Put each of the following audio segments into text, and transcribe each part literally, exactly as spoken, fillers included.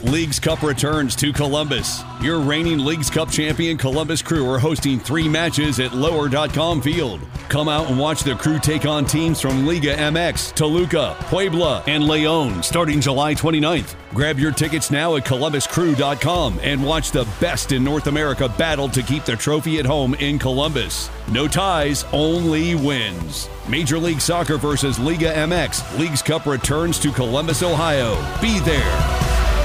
Leagues Cup returns to Columbus. Your reigning Leagues Cup champion Columbus Crew are hosting three matches at lower dot com Field. Come out and watch the Crew take on teams from Liga M X, Toluca, Puebla, and León starting July twenty-ninth. Grab your tickets now at columbus crew dot com and watch the best in North America battle to keep the trophy at home in Columbus. No ties, only wins. Major League Soccer versus Liga M X. Leagues Cup returns to Columbus, Ohio. Be there.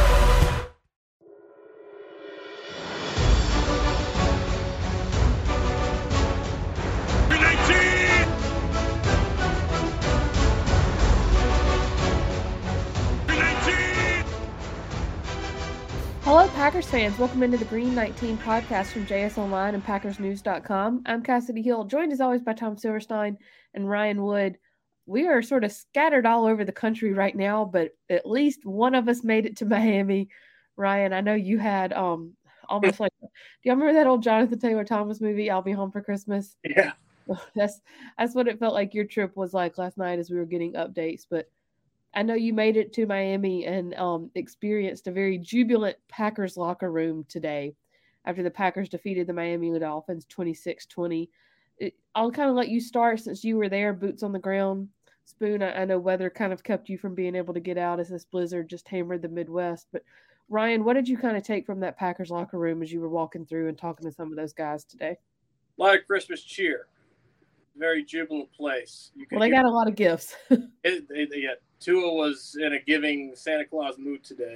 Hello, Packers fans. Welcome into the Green nineteen podcast from J S Online and Packers News dot com. I'm Cassidy Hill, joined as always by Tom Silverstein and Ryan Wood. We are sort of scattered all over the country right now, but at least one of us made it to Miami. Ryan, I know you had um almost like, do you remember that old Jonathan Taylor Thomas movie, I'll Be Home for Christmas? Yeah. That's that's what it felt like your trip was like last night as we were getting updates, but I know you made it to Miami and um, experienced a very jubilant Packers locker room today after the Packers defeated the Miami Dolphins twenty-six twenty. I'll kind of let you start since you were there, boots on the ground. Spoon, I, I know weather kind of kept you from being able to get out as this blizzard just hammered the Midwest. But Ryan, what did you kind of take from that Packers locker room as you were walking through and talking to some of those guys today? A lot of Christmas cheer. Very jubilant place. You well, they got a lot of gifts. it, it, yeah, Tua was in a giving Santa Claus mood today.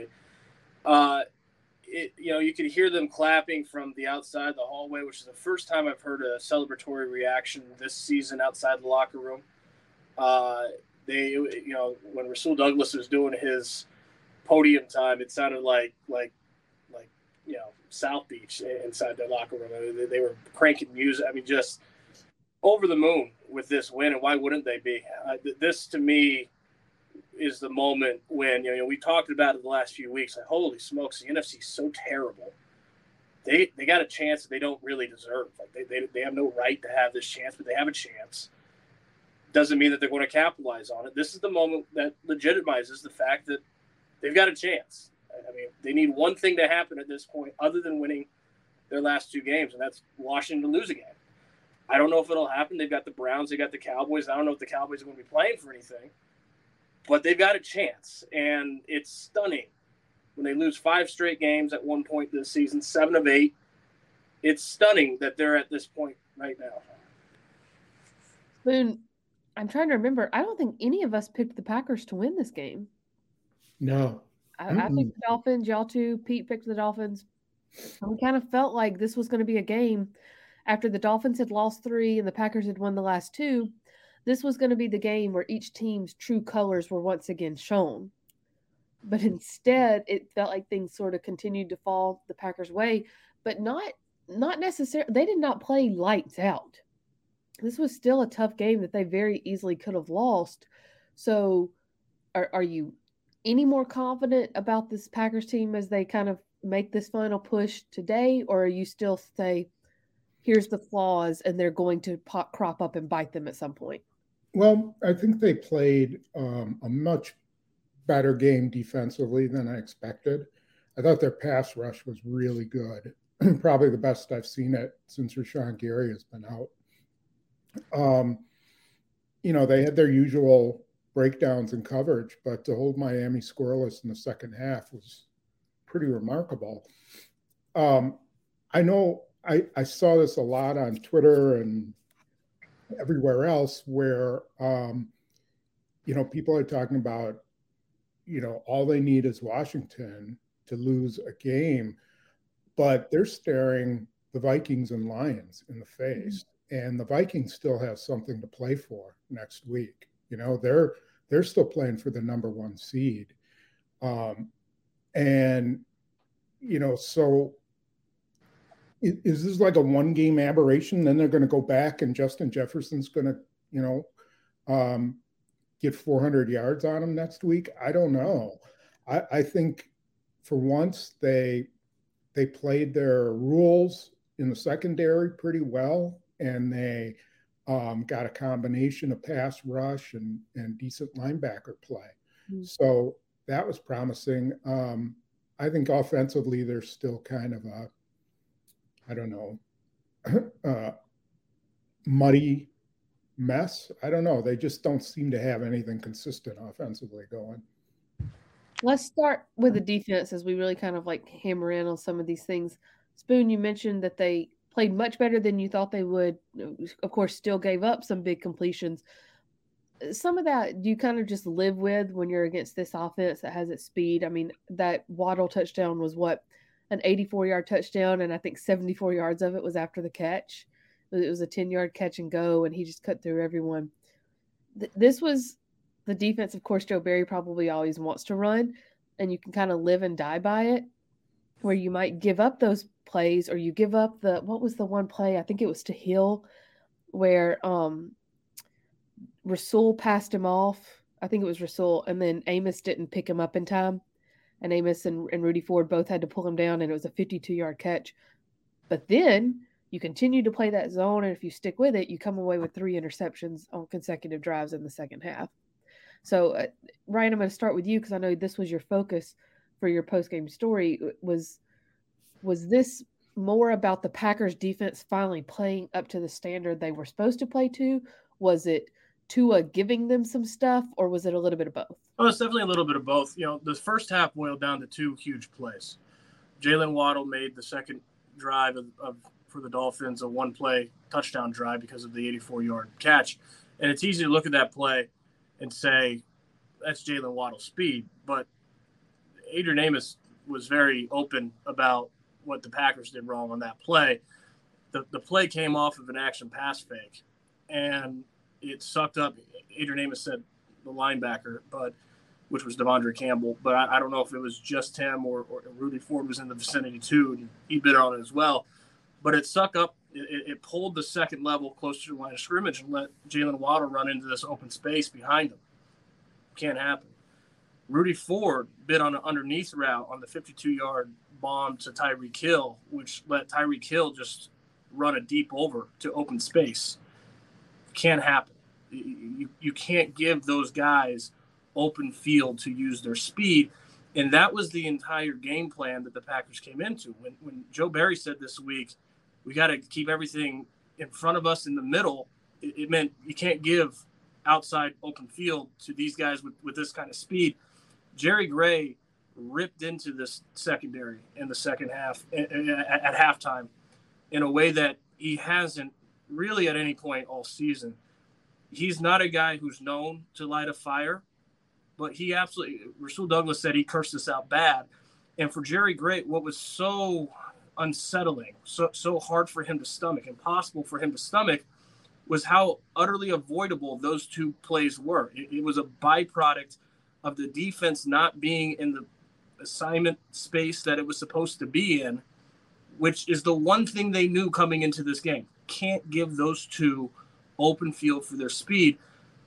Uh, it, you know, you could hear them clapping from the outside the hallway, which is the first time I've heard a celebratory reaction this season outside the locker room. Uh, they, you know, when Rasul Douglas was doing his podium time, it sounded like, like, like, you know, South Beach inside their locker room. I mean, they, they were cranking music. I mean, just over the moon with this win, and why wouldn't they be? Uh, this, to me, is the moment when, you know, we talked about it the last few weeks. Like, holy smokes, the N F C is so terrible. They they got a chance that they don't really deserve. Like they, they they have no right to have this chance, but they have a chance. Doesn't mean that they're going to capitalize on it. This is the moment that legitimizes the fact that they've got a chance. I mean, they need one thing to happen at this point other than winning their last two games, and that's Washington to lose again. I don't know if it'll happen. They've got the Browns. They got the Cowboys. I don't know if the Cowboys are going to be playing for anything. But they've got a chance. And it's stunning when they lose five straight games at one point this season, seven of eight. It's stunning that they're at this point right now. Spoon, I'm trying to remember. I don't think any of us picked the Packers to win this game. No. I, I picked the Dolphins. Y'all too. Pete picked the Dolphins. We kind of felt like this was going to be a game. After the Dolphins had lost three and the Packers had won the last two, this was going to be the game where each team's true colors were once again shown. But instead, it felt like things sort of continued to fall the Packers' way, but not not necessarily. They did not play lights out. This was still a tough game that they very easily could have lost. So are, are you any more confident about this Packers team as they kind of make this final push today, or are you still say, here's the flaws, and they're going to pop, crop up and bite them at some point? Well, I think they played um, a much better game defensively than I expected. I thought their pass rush was really good. Probably the best I've seen it since Rashawn Gary has been out. Um, you know, they had their usual breakdowns in coverage, but to hold Miami scoreless in the second half was pretty remarkable. Um, I know I, I saw this a lot on Twitter and everywhere else where, um, you know, people are talking about, you know, all they need is Washington to lose a game, but they're staring the Vikings and Lions in the face. Mm-hmm. And the Vikings still have something to play for next week. You know, they're they're still playing for the number one seed. Um, and, you know, so is this like a one-game aberration? Then they're going to go back and Justin Jefferson's going to, you know, um, get four hundred yards on him next week? I don't know. I, I think for once they they played their rules in the secondary pretty well, and they um, got a combination of pass rush and, and decent linebacker play. Mm-hmm. So that was promising. Um, I think offensively they're still kind of a, I don't know, uh, muddy mess. I don't know. They just don't seem to have anything consistent offensively going. Let's start with the defense as we really kind of like hammer in on some of these things. Spoon, you mentioned that they played much better than you thought they would. Of course, still gave up some big completions. Some of that do you kind of just live with when you're against this offense that has its speed? I mean, that Waddle touchdown was what, an eighty-four-yard touchdown, and I think seventy-four yards of it was after the catch. It was a ten-yard catch and go, and he just cut through everyone. Th- this was the defense. Of course, Joe Barry probably always wants to run, and you can kind of live and die by it, where you might give up those plays or you give up the – what was the one play? I think it was to Hill where um, Rasul passed him off. I think it was Rasul, and then Amos didn't pick him up in time. And Amos and, and Rudy Ford both had to pull him down, and it was a fifty-two-yard catch. But then you continue to play that zone, and if you stick with it, you come away with three interceptions on consecutive drives in the second half. So, uh, Ryan, I'm going to start with you because I know this was your focus for your post-game story. Was, was this more about the Packers defense finally playing up to the standard they were supposed to play to? Was it Tua giving them some stuff, or was it a little bit of both? Oh, it's definitely a little bit of both. You know, the first half boiled down to two huge plays. Jalen Waddle made the second drive of, of for the Dolphins a one-play touchdown drive because of the eighty-four-yard catch. And it's easy to look at that play and say, that's Jalen Waddle's speed. But Adrian Amos was very open about what the Packers did wrong on that play. The, the play came off of an action pass fake, and it sucked up. Adrian Amos said the linebacker, but which was Devondre Campbell. But I, I don't know if it was just him or, or Rudy Ford was in the vicinity too, and he bit on it as well. But it sucked up. It, it pulled the second level closer to the line of scrimmage and let Jalen Waddle run into this open space behind him. Can't happen. Rudy Ford bit on an underneath route on the fifty-two-yard bomb to Tyreek Hill, which let Tyreek Hill just run a deep over to open space. Can't happen. You, you can't give those guys open field to use their speed. And that was the entire game plan that the Packers came into. When, when Joe Barry said this week, we got to keep everything in front of us in the middle, it, it meant you can't give outside open field to these guys with, with this kind of speed. Jerry Gray ripped into this secondary in the second half at, at, at halftime in a way that he hasn't really at any point all season. He's not a guy who's known to light a fire, but he absolutely – Rasul Douglas said he cursed this out bad. And for Jerry Gray, what was so unsettling, so so hard for him to stomach, impossible for him to stomach, was how utterly avoidable those two plays were. It, it was a byproduct of the defense not being in the assignment space that it was supposed to be in, which is the one thing they knew coming into this game. Can't give those two open field for their speed.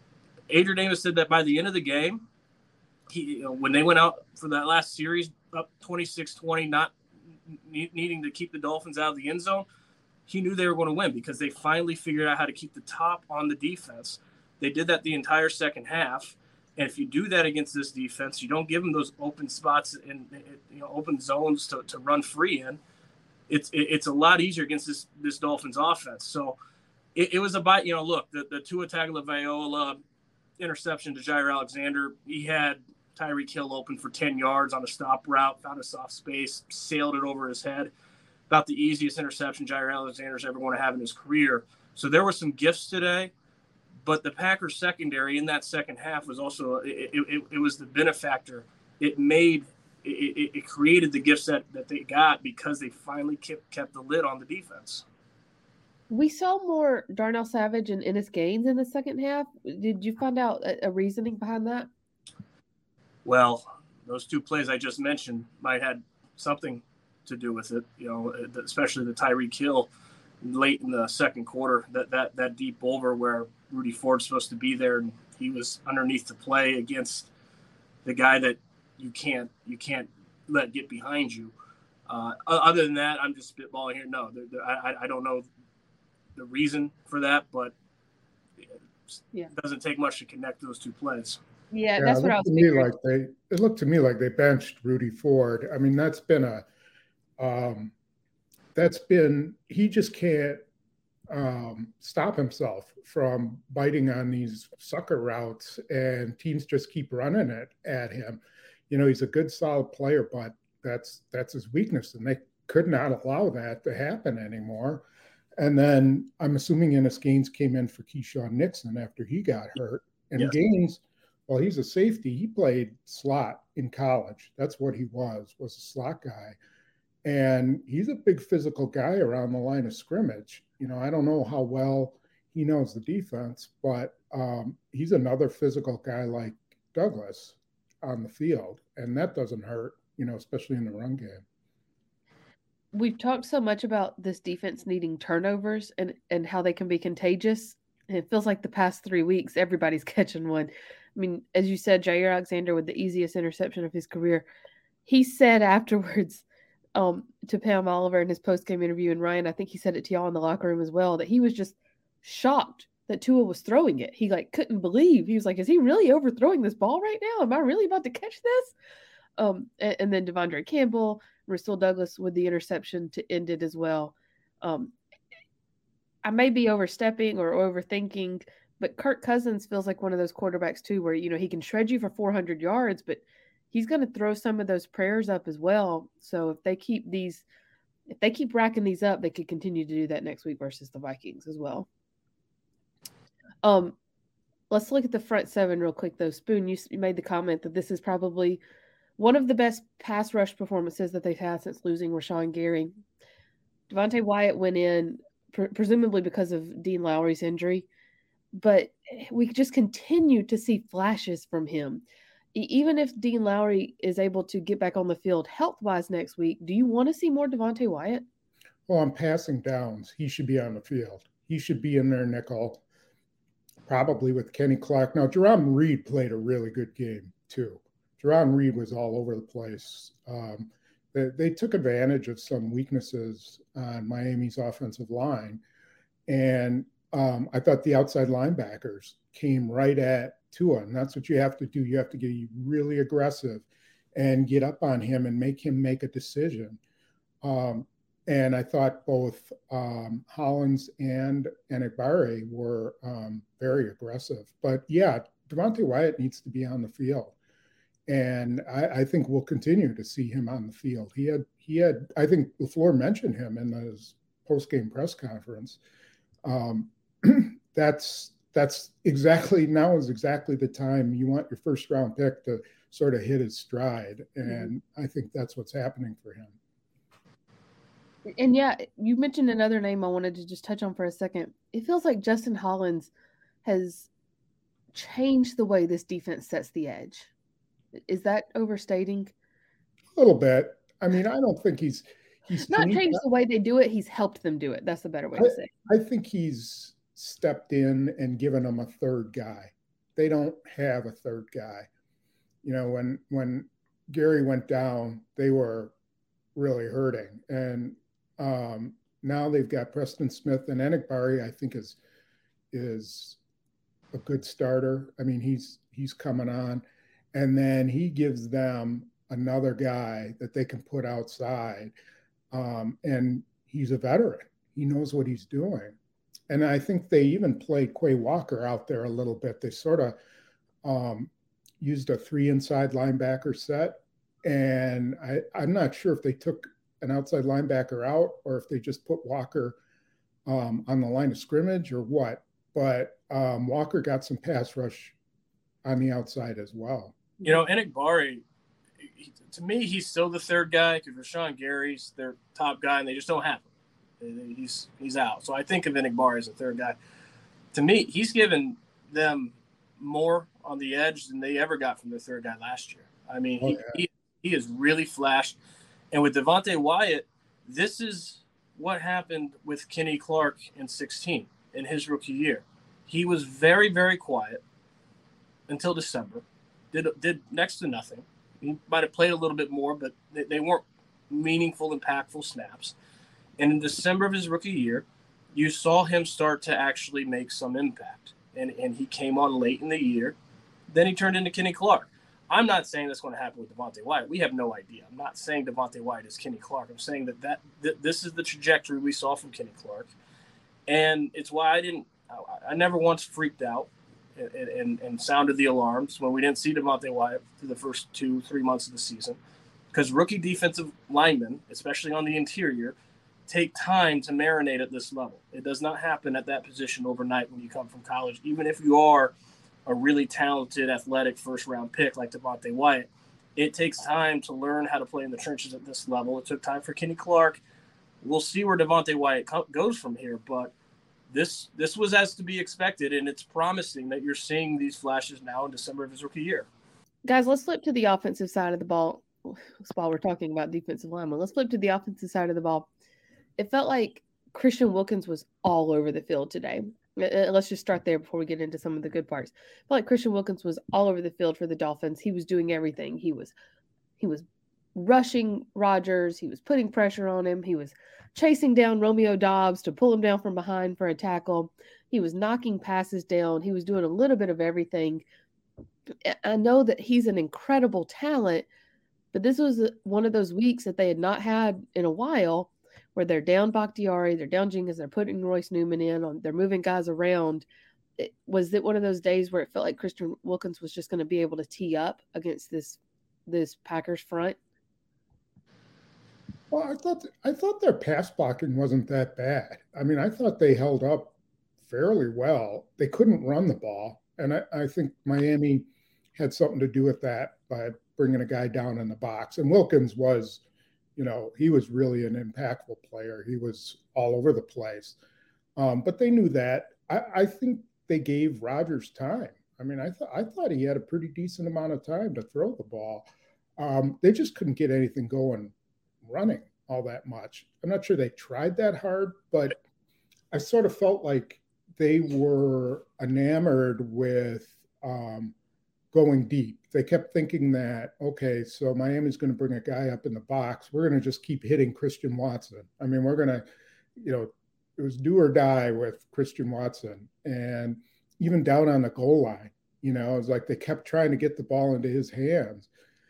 Adrian Amos said that by the end of the game, he, you know, when they went out for that last series, up twenty-six twenty, not ne- needing to keep the Dolphins out of the end zone, he knew they were going to win because they finally figured out how to keep the top on the defense. They did that the entire second half. And if you do that against this defense, you don't give them those open spots and, you know, open zones to, to run free in. It's it, it's a lot easier against this this Dolphins offense. So it, it was about, you know, look, the, the Tua Tagovailoa interception to Jair Alexander, he had Tyreek Hill open for ten yards on a stop route, found a soft space, sailed it over his head. About the easiest interception Jair Alexander's ever going to have in his career. So there were some gifts today, but the Packers secondary in that second half was also, it, it, it was the benefactor. It made, it, it created the gifts that, that they got because they finally kept, kept the lid on the defense. We saw more Darnell Savage and Ennis Gaines in the second half. Did you find out a, a reasoning behind that? Well, those two plays I just mentioned might have something to do with it, you know, especially the Tyreek Hill late in the second quarter, that, that, that deep over where Rudy Ford's supposed to be there and he was underneath the play against the guy that you can't, you can't let get behind you. Uh, other than that, I'm just spitballing here. No, there, there, I, I don't know the reason for that, but it yeah. doesn't take much to connect those two plays. Yeah, Yeah, that's it what I looked was to me figuring. like they it looked to me like they benched Rudy Ford. I mean, that's been a um, that's been he just can't um, stop himself from biting on these sucker routes, and teams just keep running it at him. You know, he's a good, solid player, but that's that's his weakness, and they could not allow that to happen anymore. And then I'm assuming Ennis Gaines came in for Keyshawn Nixon after he got hurt. And Yes. Gaines, well, he's a safety. He played slot in college. That's what he was, was a slot guy. And he's a big physical guy around the line of scrimmage. You know, I don't know how well he knows the defense, but um, he's another physical guy like Douglas on the field. And that doesn't hurt, you know, especially in the run game. We've talked so much about this defense needing turnovers and, and how they can be contagious. And it feels like the past three weeks, everybody's catching one. I mean, as you said, Jair Alexander with the easiest interception of his career. He said afterwards um, to Pam Oliver in his post-game interview, and Ryan, I think he said it to y'all in the locker room as well, that he was just shocked that Tua was throwing it. He like couldn't believe. He was like, is he really overthrowing this ball right now? Am I really about to catch this? Um, and, and then Devondre Campbell, Rasul Douglas with the interception to end it as well. Um, I may be overstepping or overthinking, but Kirk Cousins feels like one of those quarterbacks too, where, you know, he can shred you for four hundred yards, but he's going to throw some of those prayers up as well. So if they keep these, if they keep racking these up, they could continue to do that next week versus the Vikings as well. Um, let's look at the front seven real quick though. Spoon, you, you made the comment that this is probably one of the best pass rush performances that they've had since losing Rashawn Gary. Devontae Wyatt went in, pre- presumably because of Dean Lowry's injury, but we just continue to see flashes from him. E- even if Dean Lowry is able to get back on the field health-wise next week, do you want to see more Devontae Wyatt? Well, on passing downs, he should be on the field. He should be in their nickel, probably with Kenny Clark. Now, Jerome Reed played a really good game, too. Jerron Reed was all over the place. Um, they, they took advantage of some weaknesses on Miami's offensive line. And um, I thought the outside linebackers came right at Tua. And that's what you have to do. You have to get really aggressive and get up on him and make him make a decision. Um, and I thought both um, Hollins and Enagbare were um, very aggressive. But, yeah, Devontae Wyatt needs to be on the field. And I, I think we'll continue to see him on the field. He had, he had. I think LaFleur mentioned him in his post-game press conference. Um, that's that's exactly now is exactly the time you want your first-round pick to sort of hit his stride, and mm-hmm. I think that's what's happening for him. And yeah, you mentioned another name I wanted to just touch on for a second. It feels like Justin Hollins has changed the way this defense sets the edge. Is that overstating? A little bit. I mean, I don't think he's he's not changed the way they do it. He's helped them do it. That's the better way I, to say it. I think he's stepped in and given them a third guy. They don't have a third guy. You know, when when Gary went down, they were really hurting, and um, now they've got Preston Smith and Enagbare. I think is is a good starter. I mean, he's he's coming on. And then he gives them another guy that they can put outside. Um, and he's a veteran. He knows what he's doing. And I think they even played Quay Walker out there a little bit. They sort of um, used a three inside linebacker set. And I, I'm not sure if they took an outside linebacker out or if they just put Walker um, on the line of scrimmage or what. But um, Walker got some pass rush on the outside as well. You know, Enagbare, to me, he's still the third guy because Rashawn Gary's their top guy, and they just don't have him. He's he's out. So I think of Enagbare as a third guy. To me, he's given them more on the edge than they ever got from their third guy last year. I mean, oh, he, yeah. he he has really flashed. And with Devontae Wyatt, this is what happened with Kenny Clark in sixteen in his rookie year. He was very, very quiet until December. Did did next to nothing. He might have played a little bit more, but they, they weren't meaningful, impactful snaps. And in December of his rookie year, you saw him start to actually make some impact. And and he came on late in the year, then he turned into Kenny Clark. I'm not saying that's going to happen with Devontae Wyatt. We have no idea. I'm not saying Devontae Wyatt is Kenny Clark. I'm saying that, that th- this is the trajectory we saw from Kenny Clark. And it's why I didn't I, I never once freaked out and, and, and sounded the alarms when we didn't see Devontae Wyatt through the first two, three months of the season. Because rookie defensive linemen, especially on the interior, take time to marinate at this level. It does not happen at that position overnight when you come from college, even if you are a really talented, athletic first-round pick like Devontae Wyatt. It takes time to learn how to play in the trenches at this level. It took time for Kenny Clark. We'll see where Devontae Wyatt co- goes from here, but this this was as to be expected, and it's promising that you're seeing these flashes now in December of his rookie year. Guys, let's flip to the offensive side of the ball. While we're talking about defensive linemen, let's flip to the offensive side of the ball. It felt like Christian Wilkins was all over the field today. Let's just start there before we get into some of the good parts. I felt like Christian Wilkins was all over the field for the Dolphins. He was doing everything. He was he was rushing Rodgers. He was putting pressure on him. He was chasing down Romeo Doubs to pull him down from behind for a tackle. He was knocking passes down. He was doing a little bit of everything. I know that he's an incredible talent, but this was one of those weeks that they had not had in a while where they're down Bakhtiari, they're down Jenkins, they're putting Royce Newman in, on, they're moving guys around. It, was it one of those days where it felt like Christian Wilkins was just going to be able to tee up against this this Packers front? Well, I thought I thought their pass blocking wasn't that bad. I mean, I thought they held up fairly well. They couldn't run the ball, and I, I think Miami had something to do with that by bringing a guy down in the box. And Wilkins was, you know, he was really an impactful player. He was all over the place. Um, but they knew that. I, I think they gave Rodgers time. I mean, I, th- I thought he had a pretty decent amount of time to throw the ball. Um, they just couldn't get anything going running all that much. I'm not sure they tried that hard, but I sort of felt like they were enamored with um, going deep. They kept thinking that, okay, so Miami's going to bring a guy up in the box. We're going to just keep hitting Christian Watson. I mean, we're going to, you know, it was do or die with Christian Watson. And even down on the goal line, you know, it was like they kept trying to get the ball into his hands.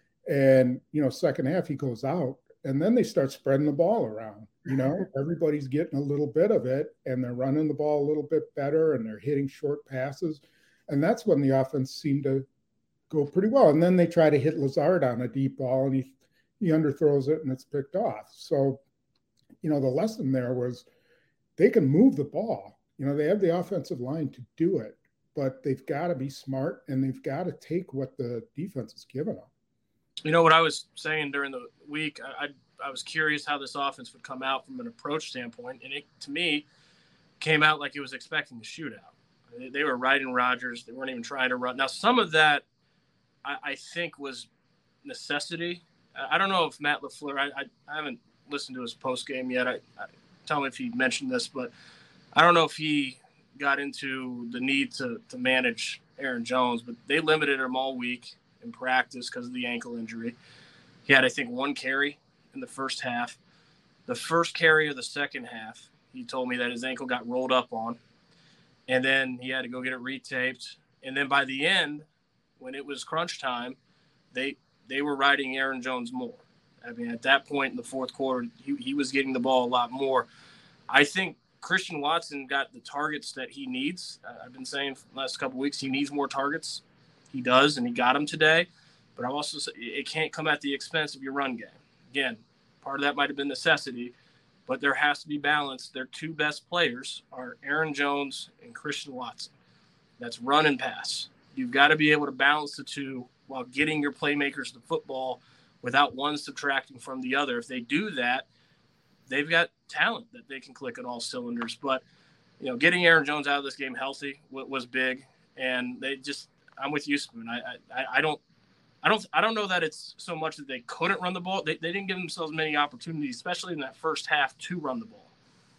And, you know, second half he goes out, and then they start spreading the ball around. You know, everybody's getting a little bit of it, and they're running the ball a little bit better, and they're hitting short passes. And that's when the offense seemed to go pretty well. And then they try to hit Lazard on a deep ball, and he he underthrows it, and it's picked off. So, you know, the lesson there was they can move the ball. You know, they have the offensive line to do it, but they've got to be smart, and they've got to take what the defense is giving them. You know what I was saying during the week, I, I I was curious how this offense would come out from an approach standpoint, and it, to me, came out like it was expecting the shootout. They, they were riding Rodgers. They weren't even trying to run. Now, some of that, I, I think, was necessity. I, I don't know if Matt LaFleur, I, I, I haven't listened to his postgame yet. I, I tell me if he mentioned this, but I don't know if he got into the need to, to manage Aaron Jones, but they limited him all week in practice because of the ankle injury. He had, I think, one carry in the first half. The first carry of the second half, he told me that his ankle got rolled up on, and then he had to go get it retaped. And then by the end, when it was crunch time, they they were riding Aaron Jones more. I mean, at that point in the fourth quarter, he, he was getting the ball a lot more. I think Christian Watson got the targets that he needs. Uh, I've been saying for the last couple of weeks he needs more targets. He does, and he got them today. But I'm also saying it can't come at the expense of your run game. Again, part of that might have been necessity, but there has to be balance. Their two best players are Aaron Jones and Christian Watson. That's run and pass. You've got to be able to balance the two while getting your playmakers the football without one subtracting from the other. If they do that, they've got talent that they can click on all cylinders. But, you know, getting Aaron Jones out of this game healthy was big, and they just – I'm with you, Spoon. I, I I don't I don't I don't know that it's so much that they couldn't run the ball. They they didn't give themselves many opportunities, especially in that first half, to run the ball.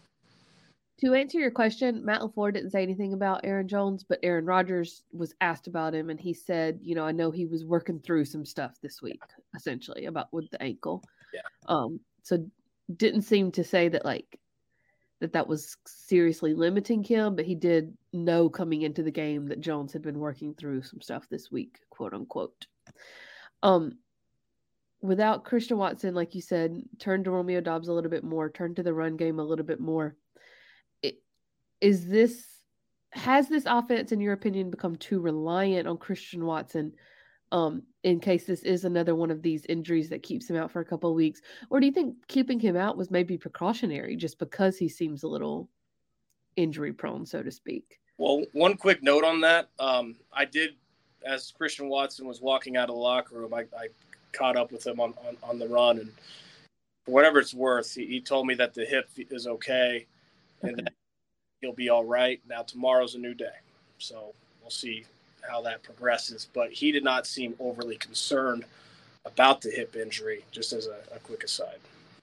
To answer your question, Matt LaFleur didn't say anything about Aaron Jones, but Aaron Rodgers was asked about him, and he said, you know, I know he was working through some stuff this week, essentially, about with the ankle. Yeah. Um. So didn't seem to say that, like, that that was seriously limiting him, but he did know coming into the game that Jones had been working through some stuff this week, quote unquote. Um, without Christian Watson, like you said, turn to Romeo Doubs a little bit more, turn to the run game a little bit more. It, is this, has this offense, in your opinion, become too reliant on Christian Watson um, in case this is another one of these injuries that keeps him out for a couple of weeks? Or do you think keeping him out was maybe precautionary just because he seems a little injury prone, so to speak? Well, one quick note on that. Um, I did, as Christian Watson was walking out of the locker room, I, I caught up with him on, on, on the run. And for whatever it's worth, he, he told me that the hip is okay and okay. that he'll be all right. Now, tomorrow's a new day. So we'll see how that progresses. But he did not seem overly concerned about the hip injury, just as a, a quick aside.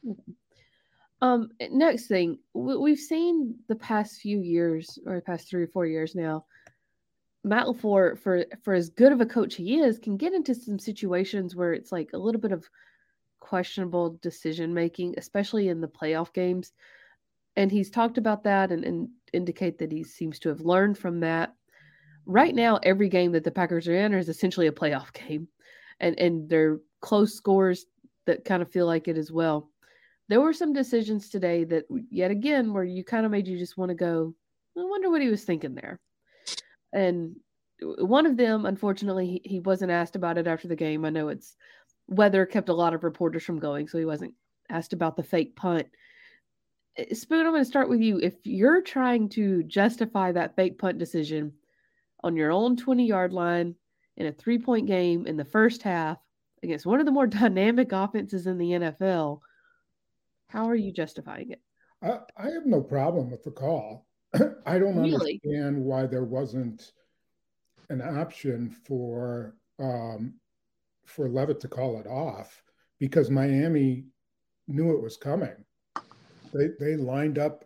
Um, next thing, we've seen the past few years, or the past three or four years now, Matt LaFleur, for, for as good of a coach he is, can get into some situations where it's like a little bit of questionable decision-making, especially in the playoff games. And he's talked about that and, and indicate that he seems to have learned from that. Right now, every game that the Packers are in is essentially a playoff game. And, and they're close scores that kind of feel like it as well. There were some decisions today that, yet again, where you kind of made you just want to go, I wonder what he was thinking there. And one of them, unfortunately, he, he wasn't asked about it after the game. I know it's weather kept a lot of reporters from going, so he wasn't asked about the fake punt. Spoon, I'm going to start with you. If you're trying to justify that fake punt decision on your own twenty-yard line in a three-point game in the first half against one of the more dynamic offenses in the N F L, how are you justifying it? I, I have no problem with the call. I don't really? understand why there wasn't an option for um, for Levitt to call it off, because Miami knew it was coming. They they lined up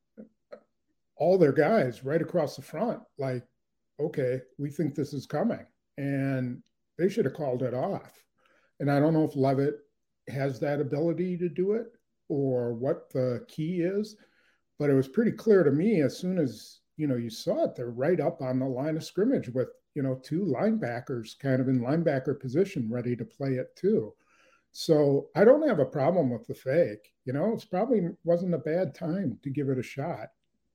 all their guys right across the front, like, okay, we think this is coming, and they should have called it off. And I don't know if Levitt has that ability to do it or what the key is, but it was pretty clear to me as soon as, you know, you saw it, they're right up on the line of scrimmage with, you know, two linebackers kind of in linebacker position ready to play it too. So I don't have a problem with the fake. You know, it's probably wasn't a bad time to give it a shot.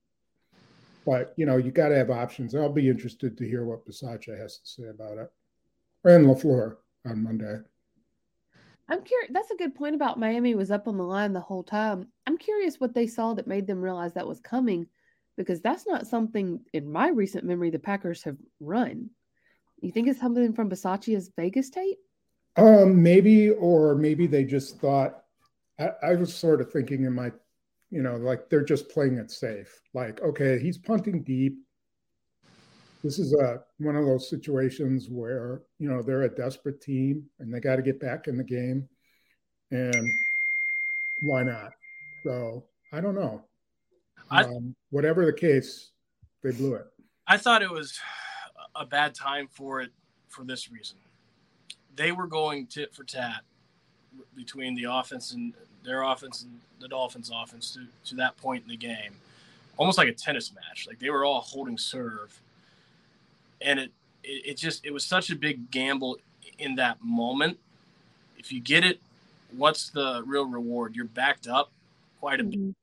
But, you know, you got to have options. I'll be interested to hear what Bisaccia has to say about it. And LaFleur on Monday. I'm curious. That's a good point about Miami was up on the line the whole time. I'm curious what they saw that made them realize that was coming, because that's not something in my recent memory the Packers have run. You think it's something from Bisaccia's Vegas tape? Um, maybe, or maybe they just thought, I, I was sort of thinking in my, you know, like they're just playing it safe. Like, okay, he's punting deep. This is a one of those situations where, you know, they're a desperate team and they got to get back in the game. And why not? So I don't know. I, um, whatever the case, they blew it. I thought it was a bad time for it for this reason. They were going tit for tat between the offense and their offense and the Dolphins' offense to, to that point in the game, almost like a tennis match. Like they were all holding serve. And it, it, it just, it was such a big gamble in that moment. If you get it, what's the real reward? You're backed up quite a mm-hmm. bit.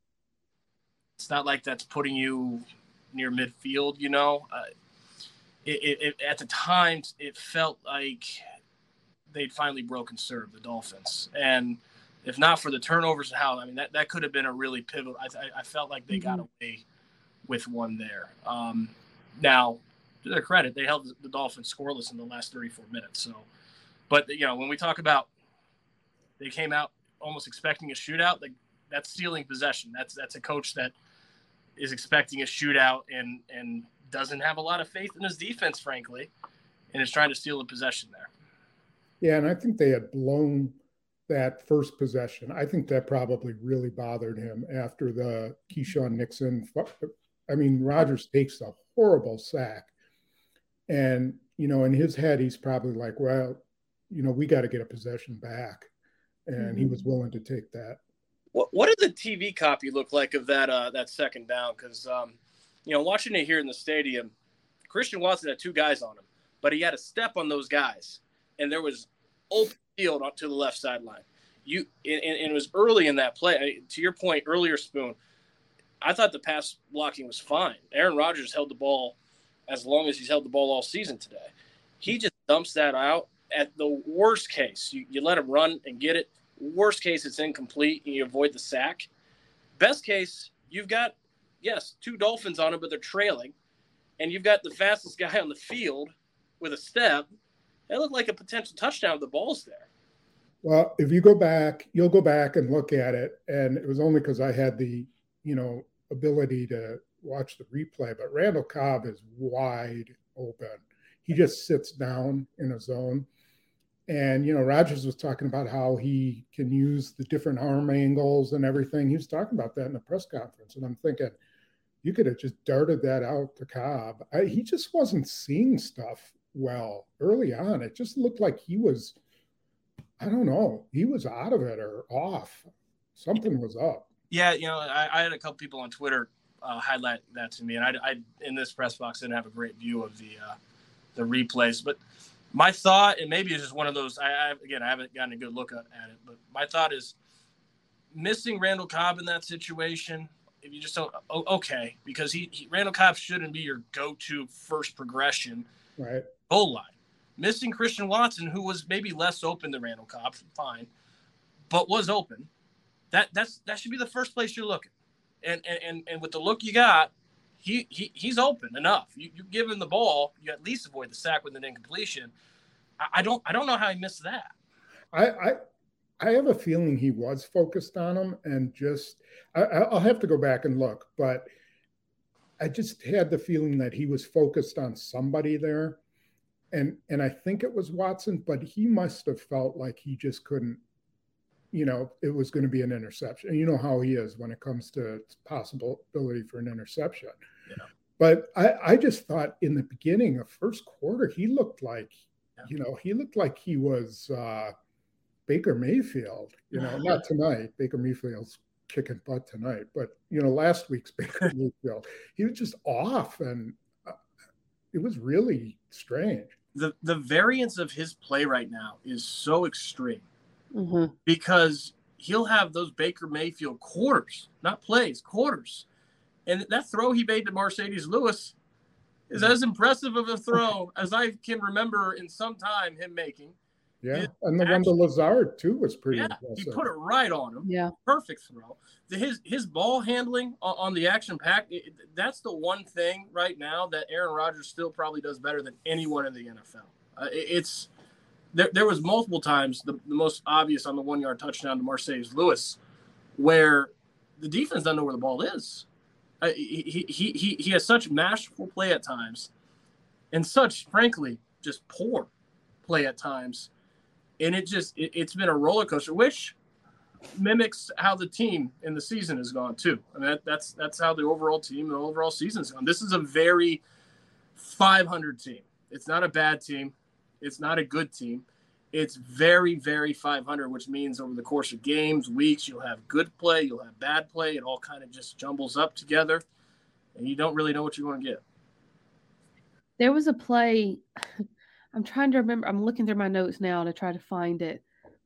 It's not like that's putting you near midfield, you know. Uh, it, it, it, at the time, it felt like they'd finally broken serve, the Dolphins. And if not for the turnovers and how, I mean, that, that could have been a really pivotal. I, I, I felt like they mm-hmm. got away with one there. Um, now, to their credit, they held the Dolphins scoreless in the last thirty-four minutes. So, but you know, when we talk about they came out almost expecting a shootout, like that's stealing possession. That's that's a coach that is expecting a shootout and and doesn't have a lot of faith in his defense, frankly, and is trying to steal a possession there. Yeah, and I think they had blown that first possession. I think that probably really bothered him after the Keyshawn Nixon. I mean, Rodgers takes a horrible sack. And, you know, in his head, he's probably like, well, you know, we got to get a possession back. And mm-hmm. he was willing to take that. What what did the T V copy look like of that uh, that second down? Because um, you know, watching it here in the stadium, Christian Watson had two guys on him, but he had a step on those guys, and there was open field up to the left sideline. You and, and it was early in that play. I, to your point earlier, Spoon, I thought the pass blocking was fine. Aaron Rodgers held the ball as long as he's held the ball all season today. He just dumps that out. At the worst case, you, you let him run and get it. Worst case, it's incomplete and you avoid the sack. Best case, you've got, yes, two Dolphins on him, but they're trailing. And you've got the fastest guy on the field with a step. That looked like a potential touchdown if the ball's there. Well, if you go back, you'll go back and look at it. And it was only because I had the, you know, ability to watch the replay. But Randall Cobb is wide open. He just sits down in a zone. And, you know, Rodgers was talking about how he can use the different arm angles and everything. He was talking about that in the press conference. And I'm thinking, you could have just darted that out to Cobb. I, he just wasn't seeing stuff well early on. It just looked like he was, I don't know, he was out of it or off. Something was up. Yeah, you know, I, I had a couple people on Twitter uh, highlight that to me. And I, I, in this press box, didn't have a great view of the uh, the replays. But my thought, and maybe it's just one of those, I, I again, I haven't gotten a good look at, at it, but my thought is missing Randall Cobb in that situation, if you just don't, oh, okay, because he, he Randall Cobb shouldn't be your go-to first progression right goal line. Missing Christian Watson, who was maybe less open than Randall Cobb, fine, but was open, that that's that should be the first place you're looking. And and and, and with the look you got, He, he he's open enough. You you give him the ball, you at least avoid the sack with an incompletion. I, I don't I don't know how he missed that. I, I I have a feeling he was focused on him and just I, I'll have to go back and look, but I just had the feeling that he was focused on somebody there, and and I think it was Watson, but he must have felt like he just couldn't. You know, it was going to be an interception. And you know how he is when it comes to possibility for an interception. Yeah. But I, I just thought in the beginning of first quarter, he looked like, yeah. you know, he looked like he was uh, Baker Mayfield. You know, not tonight. Baker Mayfield's kicking butt tonight. But, you know, last week's Baker Mayfield, he was just off. And uh, it was really strange. The, the variance of his play right now is so extreme. Mm-hmm. Because he'll have those Baker Mayfield quarters, not plays, quarters. And that throw he made to Mercedes Lewis is as impressive of a throw as I can remember in some time him making. Yeah, It and the one to Lazard, too, was pretty yeah, impressive. he put it right on him. Yeah. Perfect throw. The, his his ball handling on, on the action pack, it, that's the one thing right now that Aaron Rodgers still probably does better than anyone in the N F L. Uh, it, it's There, there was multiple times, the, the most obvious on the one-yard touchdown to Mercedes Lewis, where the defense doesn't know where the ball is. Uh, he, he, he, he has such masterful play at times and such, frankly, just poor play at times. And it just it, it's been a roller coaster, which mimics how the team in the season has gone, too. I mean, that, that's, that's how the overall team, the overall season has gone. This is a very five hundred team. It's not a bad team. It's not a good team. It's very, very five hundred, which means over the course of games, weeks, you'll have good play, you'll have bad play. It all kind of just jumbles up together, and you don't really know what you're going to get. There was a play. I'm trying to remember. I'm looking through my notes now to try to find it.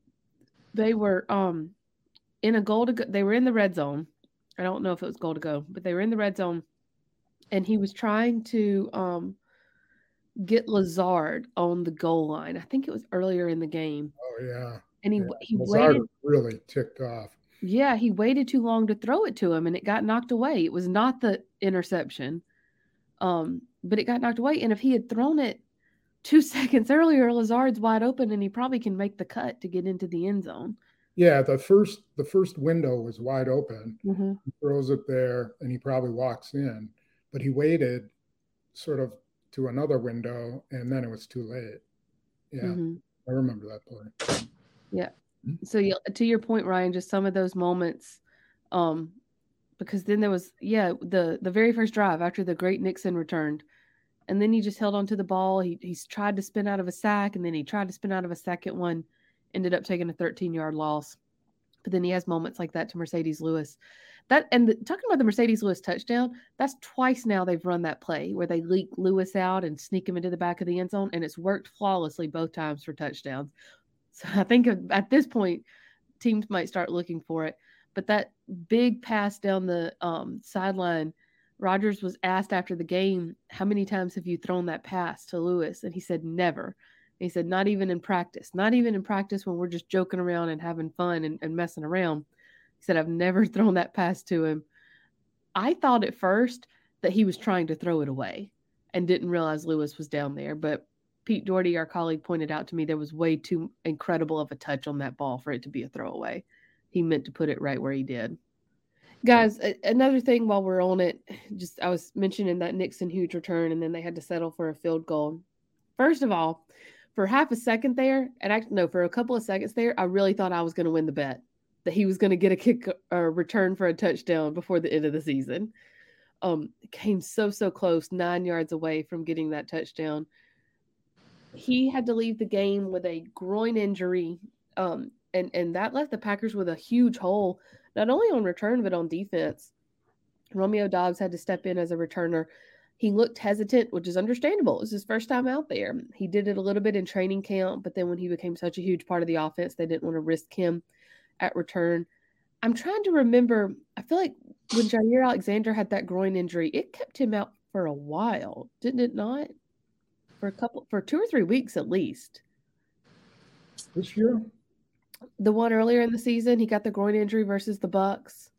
They were um in a goal to go. They were in the red zone. I don't know if it was goal to go, but they were in the red zone, and he was trying to um. get Lazard on the goal line. I think it was earlier in the game. Oh yeah. And he yeah. he Lazard waited really ticked off. Yeah, he waited too long to throw it to him and it got knocked away. It was not the interception. Um, but it got knocked away. And if he had thrown it two seconds earlier, Lazard's wide open and he probably can make the cut to get into the end zone. Yeah, the first the first window was wide open. Mm-hmm. He throws it there and he probably walks in. But he waited sort of to another window, and then it was too late. Yeah, mm-hmm. I remember that play. Yeah. So you, to your point, Ryan, just some of those moments, um, because then there was, yeah, the the very first drive after the great Nixon returned, and then he just held onto the ball. He he's tried to spin out of a sack, and then he tried to spin out of a second one, ended up taking a thirteen-yard loss. But then he has moments like that to Mercedes Lewis. That and the, talking about the Mercedes Lewis touchdown, that's twice now they've run that play where they leak Lewis out and sneak him into the back of the end zone, and it's worked flawlessly both times for touchdowns. So I think at this point, teams might start looking for it. But that big pass down the um, sideline, Rodgers was asked after the game, how many times have you thrown that pass to Lewis? And he said, never. And he said, not even in practice. Not even in practice when we're just joking around and having fun and, and messing around. He said, I've never thrown that pass to him. I thought at first that he was trying to throw it away and didn't realize Lewis was down there. But Pete Doherty, our colleague, pointed out to me there was way too incredible of a touch on that ball for it to be a throwaway. He meant to put it right where he did. Guys, another thing while we're on it, just I was mentioning that Nixon huge return, and then they had to settle for a field goal. First of all, for half a second there, and actually, no, for a couple of seconds there, I really thought I was going to win the bet, that he was going to get a kick or return for a touchdown before the end of the season. Um, came so, so close, nine yards away from getting that touchdown. He had to leave the game with a groin injury, um, and, and that left the Packers with a huge hole, not only on return, but on defense. Romeo Doubs had to step in as a returner. He looked hesitant, which is understandable. It was his first time out there. He did it a little bit in training camp, but then when he became such a huge part of the offense, they didn't want to risk him at return. I'm trying to remember, I feel like when Jair Alexander had that groin injury, it kept him out for a while, didn't it not? For a couple, for two or three weeks at least. This year? The one earlier in the season, he got the groin injury versus the Bucks.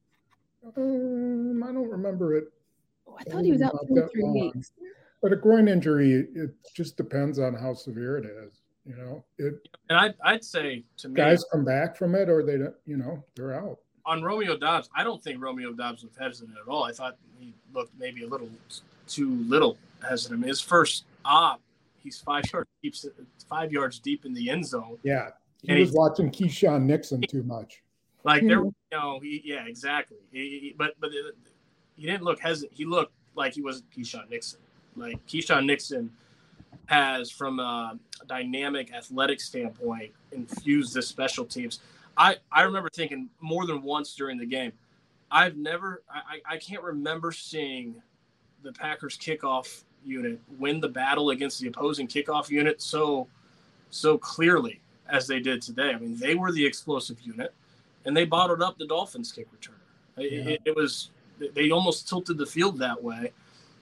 Um, I don't remember it. Oh, I thought he was out two or three long. weeks. But a groin injury, it just depends on how severe it is. You know, it. And I'd, I'd say to me, guys come back from it, or they don't. You know, they're out. On Romeo Doubs, I don't think Romeo Doubs was hesitant at all. I thought he looked maybe a little too little hesitant. I mean, his first op, he's five yards deep, five yards deep in the end zone. Yeah, he was he, watching Keyshawn Nixon too much. Like there, you know, he, yeah, exactly. He, he, but but he didn't look hesitant. He looked like he was Keyshawn Nixon. Like Keyshawn Nixon has, from a dynamic athletic standpoint, infused this special teams. I, I remember thinking more than once during the game, I've never, I, I can't remember seeing the Packers kickoff unit win the battle against the opposing kickoff unit so, so clearly as they did today. I mean, they were the explosive unit, and they bottled up the Dolphins kick returner. It, yeah. it, it was, they almost tilted the field that way.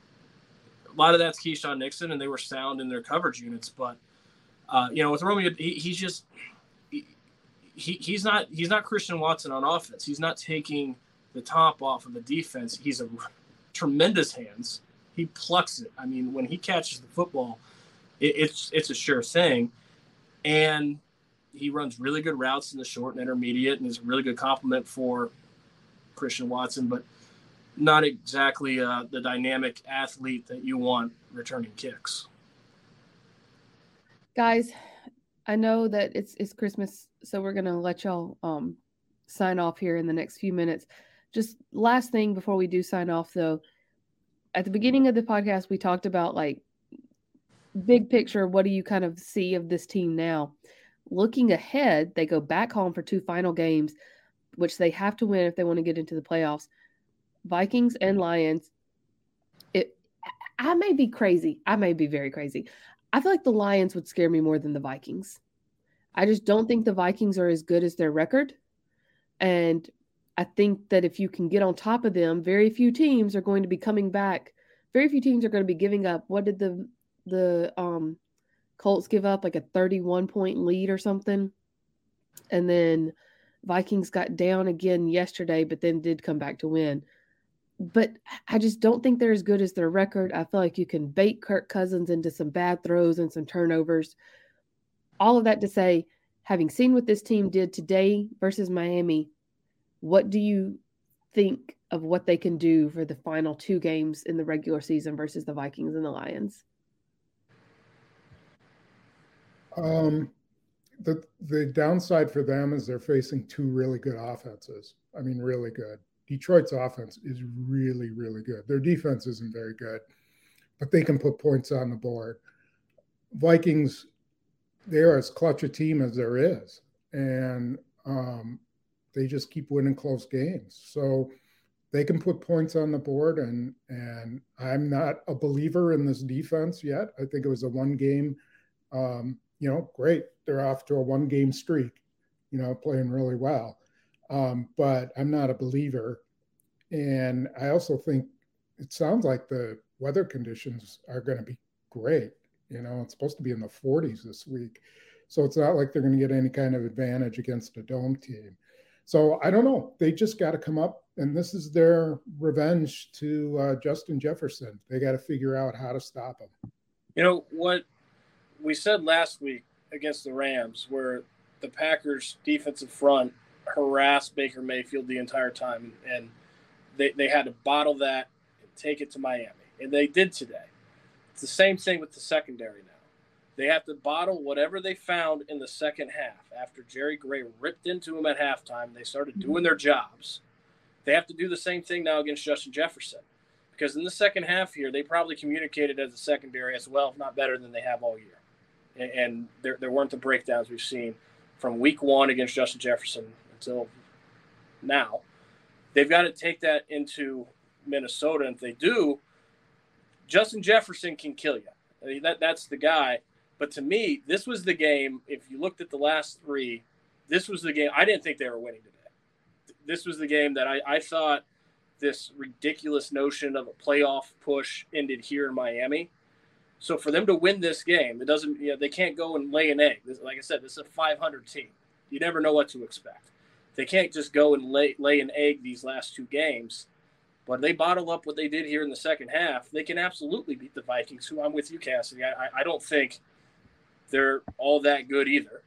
A lot of that's Keyshawn Nixon, and they were sound in their coverage units. But, uh, you know, with Romeo, he, he's just he, he he's not he's not Christian Watson on offense. He's not taking the top off of the defense. He's a tremendous hands. He plucks it. I mean, when he catches the football, it, it's it's a sure thing. And he runs really good routes in the short and intermediate, and is a really good complement for Christian Watson. But not exactly uh, the dynamic athlete that you want returning kicks. Guys, I know that it's it's Christmas, so we're going to let y'all um, sign off here in the next few minutes. Just last thing before we do sign off, though. At the beginning of the podcast, we talked about, like, big picture, what do you kind of see of this team now? Looking ahead, they go back home for two final games, which they have to win if they want to get into the playoffs. Vikings and Lions. It, I may be crazy. I may be very crazy. I feel like the Lions would scare me more than the Vikings. I just don't think the Vikings are as good as their record. And I think that if you can get on top of them, very few teams are going to be coming back. Very few teams are going to be giving up. What did the the um, Colts give up? Like a thirty-one point lead or something. And then Vikings got down again yesterday, but then did come back to win. But I just don't think they're as good as their record. I feel like you can bait Kirk Cousins into some bad throws and some turnovers. All of that to say, having seen what this team did today versus Miami, what do you think of what they can do for the final two games in the regular season versus the Vikings and the Lions? Um, the the downside for them is they're facing two really good offenses. I mean, really good. Detroit's offense is really, really good. Their defense isn't very good, but they can put points on the board. Vikings, they are as clutch a team as there is. And um, they just keep winning close games. So they can put points on the board, and and I'm not a believer in this defense yet. I think it was a one game, um, you know, great. They're off to a one game streak, you know, playing really well. Um, but I'm not a believer. And I also think it sounds like the weather conditions are going to be great. You know, it's supposed to be in the forties this week. So it's not like they're going to get any kind of advantage against a dome team. So I don't know. They just got to come up, and this is their revenge to uh, Justin Jefferson. They got to figure out how to stop him. You know, what we said last week against the Rams, where the Packers' defensive front harassed Baker Mayfield the entire time, and they, they had to bottle that and take it to Miami. And they did today. It's the same thing with the secondary now. They have to bottle whatever they found in the second half. After Jerry Gray ripped into them at halftime, they started doing their jobs. They have to do the same thing now against Justin Jefferson. Because in the second half here, they probably communicated as a secondary as well, if not better than they have all year. And, and there, there weren't the breakdowns we've seen from week one against Justin Jefferson until now. They've got to take that into Minnesota. And if they do, Justin Jefferson can kill you. I mean, that, that's the guy. But to me, this was the game, if you looked at the last three, this was the game. I didn't think they were winning today. This was the game that I, I thought this ridiculous notion of a playoff push ended here in Miami. So for them to win this game, it doesn't, you know, they can't go and lay an egg. This, like I said, this is a five hundred team. You never know what to expect. They can't just go and lay, lay an egg these last two games. But they bottle up what they did here in the second half. They can absolutely beat the Vikings, who I'm with you, Cassidy. I, I, I don't think they're all that good either.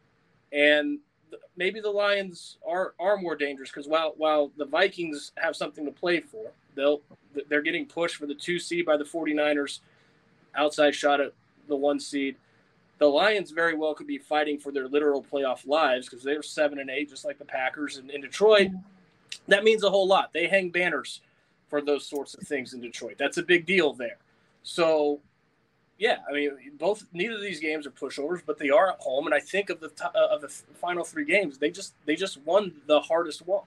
And th- maybe the Lions are, are more dangerous because while while the Vikings have something to play for, they'll they're getting pushed for the two seed by the 49ers, outside shot at the one seed. The Lions very well could be fighting for their literal playoff lives because they're seven and eight, just like the Packers. And in Detroit, that means a whole lot. They hang banners for those sorts of things in Detroit. That's a big deal there. So, yeah, I mean, both neither of these games are pushovers, but they are at home. And I think of the uh, of the final three games, they just they just won the hardest one.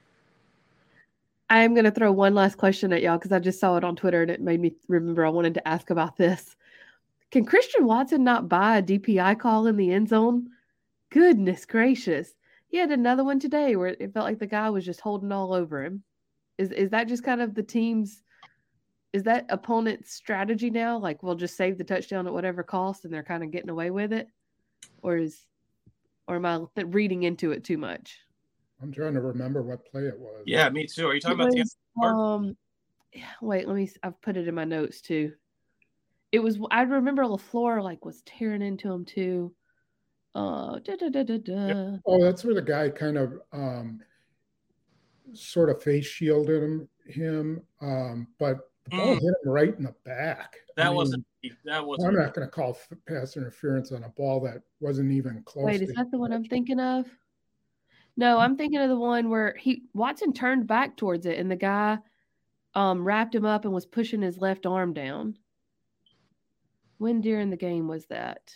I am going to throw one last question at y'all because I just saw it on Twitter and it made me remember I wanted to ask about this. Can Christian Watson not buy a D P I call in the end zone? Goodness gracious. He had another one today where it felt like the guy was just holding all over him. Is is that just kind of the team's, is that opponent's strategy now? Like, we'll just save the touchdown at whatever cost and they're kind of getting away with it? Or is, or am I reading into it too much? I'm trying to remember what play it was. Yeah, me too. Are you talking it about was, the um, wait, let me, I've put it in my notes too. It was, I remember LaFleur like was tearing into him too. Uh, da, da, da, da, da. Yep. Oh, that's where the guy kind of um, sort of face shielded him, him um, but the ball mm. hit him right in the back. That I mean, wasn't, that wasn't. I'm not going to call pass interference on a ball that wasn't even close. Wait, is that the one I'm thinking of? No, I'm thinking of the one where he Watson turned back towards it and the guy um, wrapped him up and was pushing his left arm down. When during the game was that?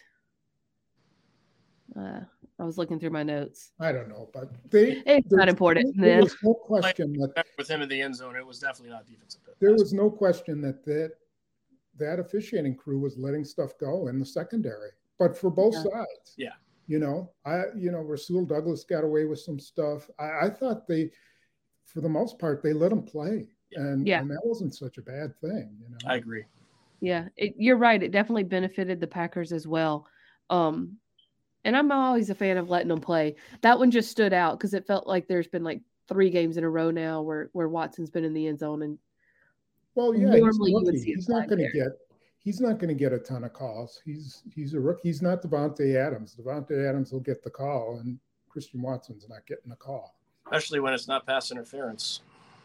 Uh, I was looking through my notes. I don't know, but they, it's not important. There was no question that with him in the end zone, it was definitely not defensive. There was no question that that, that officiating crew was letting stuff go in the secondary, but for both yeah. sides. Yeah. You know, I, you know, Rasul Douglas got away with some stuff. I, I thought they, for the most part, they let him play. And, yeah. and that wasn't such a bad thing. You know, I agree. Yeah, it, you're right. It definitely benefited the Packers as well. Um, and I'm always a fan of letting them play. That one just stood out because it felt like there's been like three games in a row now where, where Watson's been in the end zone. And well, yeah, normally he's, you would see he's not going to get he's not going to get a ton of calls. He's he's a rookie. He's not Devontae Adams. Devontae Adams will get the call, and Christian Watson's not getting the call. Especially when it's not pass interference.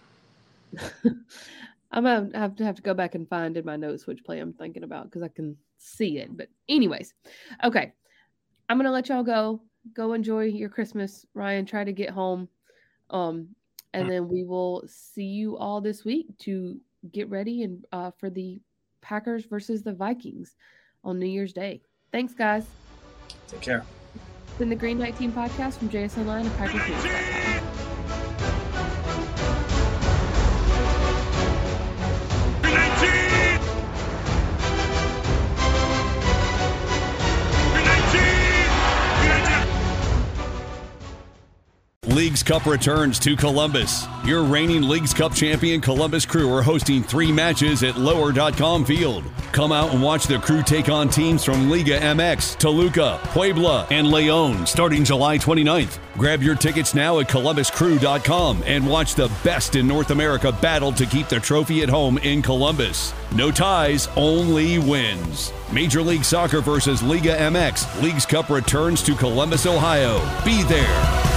I'm going to have to have to go back and find in my notes which play I'm thinking about because I can see it. But anyways, okay. I'm going to let y'all go. Go enjoy your Christmas, Ryan. Try to get home. Um, and then we will see you all this week to get ready and uh, for the Packers versus the Vikings on New Year's Day. Thanks, guys. Take care. It's been the Green Knight Team podcast from J S Online and Packers News dot com. Leagues Cup returns to Columbus. Your reigning Leagues Cup champion Columbus Crew are hosting three matches at lower dot com field. Come out and watch the Crew take on teams from Liga M X, Toluca, Puebla, and León starting July twenty-ninth. Grab your tickets now at columbus crew dot com and watch the best in North America battle to keep the trophy at home in Columbus. No ties, only wins. Major League Soccer versus Liga M X. Leagues Cup returns to Columbus, Ohio. Be there.